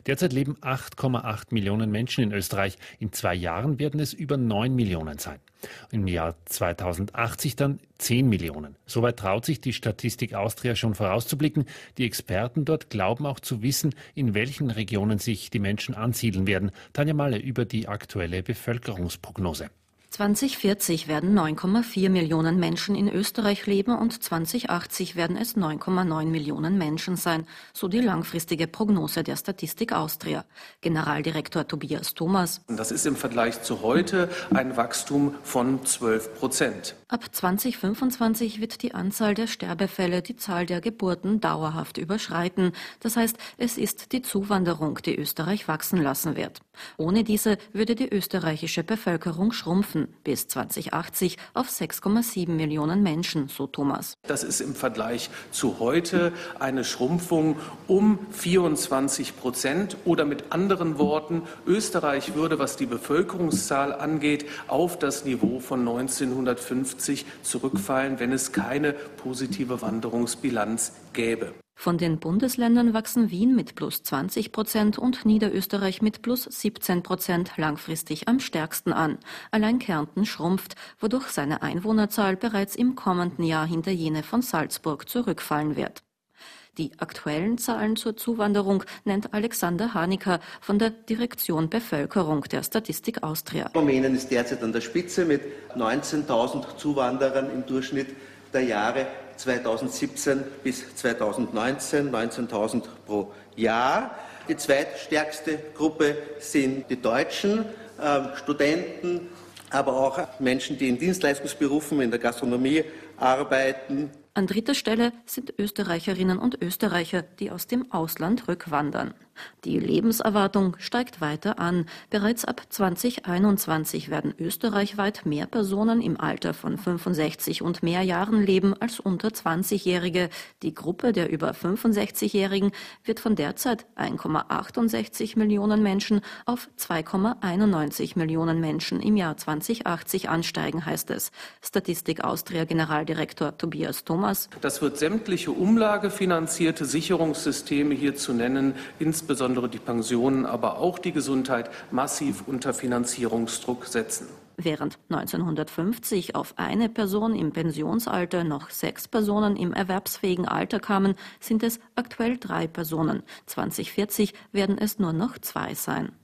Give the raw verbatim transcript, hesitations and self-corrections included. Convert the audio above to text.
Derzeit leben acht Komma acht Millionen Menschen in Österreich. In zwei Jahren werden es über neun Millionen sein. Im Jahr zweitausendachtzig dann zehn Millionen. Soweit traut sich die Statistik Austria schon vorauszublicken. Die Experten dort glauben auch zu wissen, in welchen Regionen sich die Menschen ansiedeln werden. Tanja Malle über die aktuelle Bevölkerungsprognose. zweitausendvierzig werden neun Komma vier Millionen Menschen in Österreich leben und zweitausendachtzig werden es neun Komma neun Millionen Menschen sein, so die langfristige Prognose der Statistik Austria. Generaldirektor Tobias Thomas. Das ist im Vergleich zu heute ein Wachstum von zwölf Prozent. Ab zweitausendfünfundzwanzig wird die Anzahl der Sterbefälle die Zahl der Geburten dauerhaft überschreiten. Das heißt, es ist die Zuwanderung, die Österreich wachsen lassen wird. Ohne diese würde die österreichische Bevölkerung schrumpfen, bis zweitausendachtzig auf sechs Komma sieben Millionen Menschen, so Thomas. Das ist im Vergleich zu heute eine Schrumpfung um vierundzwanzig Prozent oder mit anderen Worten, Österreich würde, was die Bevölkerungszahl angeht, auf das Niveau von neunzehnhundertfünfzig zurückfallen, wenn es keine positive Wanderungsbilanz gäbe. Von den Bundesländern wachsen Wien mit plus zwanzig Prozent und Niederösterreich mit plus siebzehn Prozent langfristig am stärksten an. Allein Kärnten schrumpft, wodurch seine Einwohnerzahl bereits im kommenden Jahr hinter jene von Salzburg zurückfallen wird. Die aktuellen Zahlen zur Zuwanderung nennt Alexander Haniker von der Direktion Bevölkerung der Statistik Austria. Rumänien ist derzeit an der Spitze mit neunzehntausend Zuwanderern im Durchschnitt der Jahre zweitausendsiebzehn bis zweitausendneunzehn, neunzehntausend pro Jahr. Die zweitstärkste Gruppe sind die Deutschen, äh, Studenten, aber auch Menschen, die in Dienstleistungsberufen, in der Gastronomie arbeiten. An dritter Stelle sind Österreicherinnen und Österreicher, die aus dem Ausland rückwandern. Die Lebenserwartung steigt weiter an. Bereits ab zweitausendeinundzwanzig werden österreichweit mehr Personen im Alter von fünfundsechzig und mehr Jahren leben als unter zwanzigjährige. Die Gruppe der über fünfundsechzigjährigen wird von derzeit eins Komma achtundsechzig Millionen Menschen auf zwei Komma einundneunzig Millionen Menschen im Jahr zweitausendachtzig ansteigen, heißt es. Statistik Austria Generaldirektor Tobias Thomas. Das wird sämtliche umlagefinanzierte Sicherungssysteme hier zu nennen, insbesondere die Pensionen, aber auch die Gesundheit massiv unter Finanzierungsdruck setzen. Während neunzehnhundertfünfzig auf eine Person im Pensionsalter noch sechs Personen im erwerbsfähigen Alter kamen, sind es aktuell drei Personen. zweitausendvierzig werden es nur noch zwei sein.